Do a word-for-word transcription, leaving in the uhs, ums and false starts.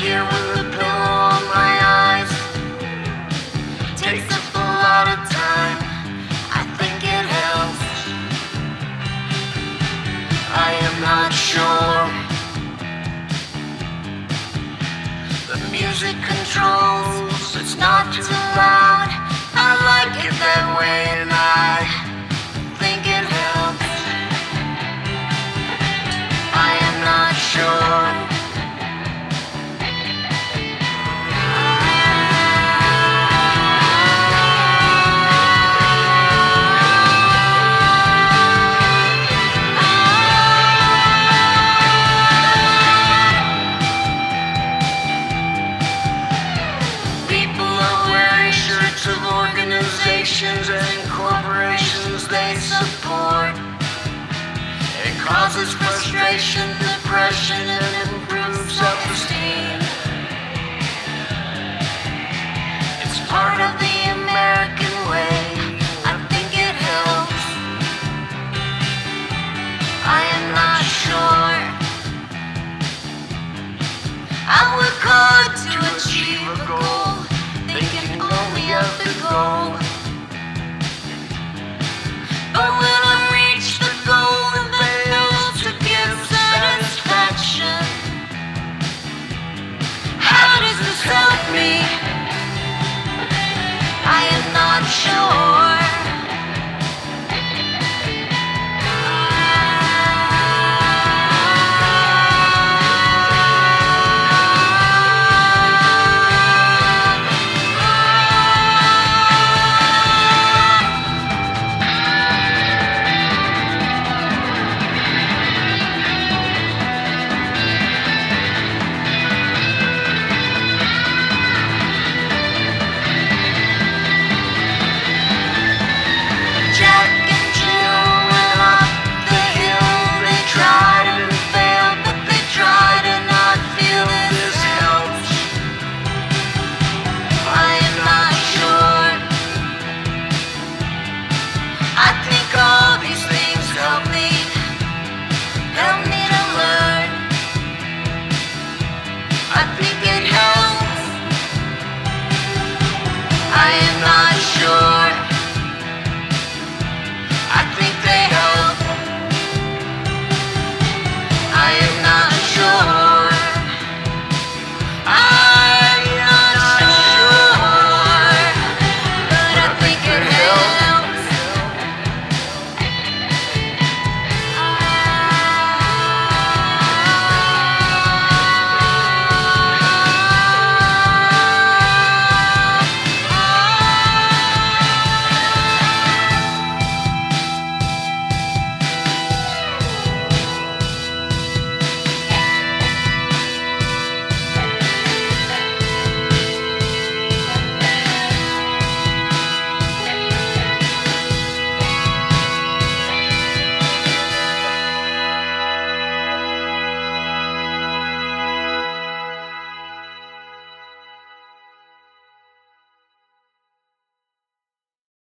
here with a pillow on my eyes. Takes up a lot of time, I think it helps. I am not sure. The music controls, it's not too loud. I like it that way and I think it helps. I am not sure. Organizations and corporations they support. It causes frustration, depression, and improves self-esteem.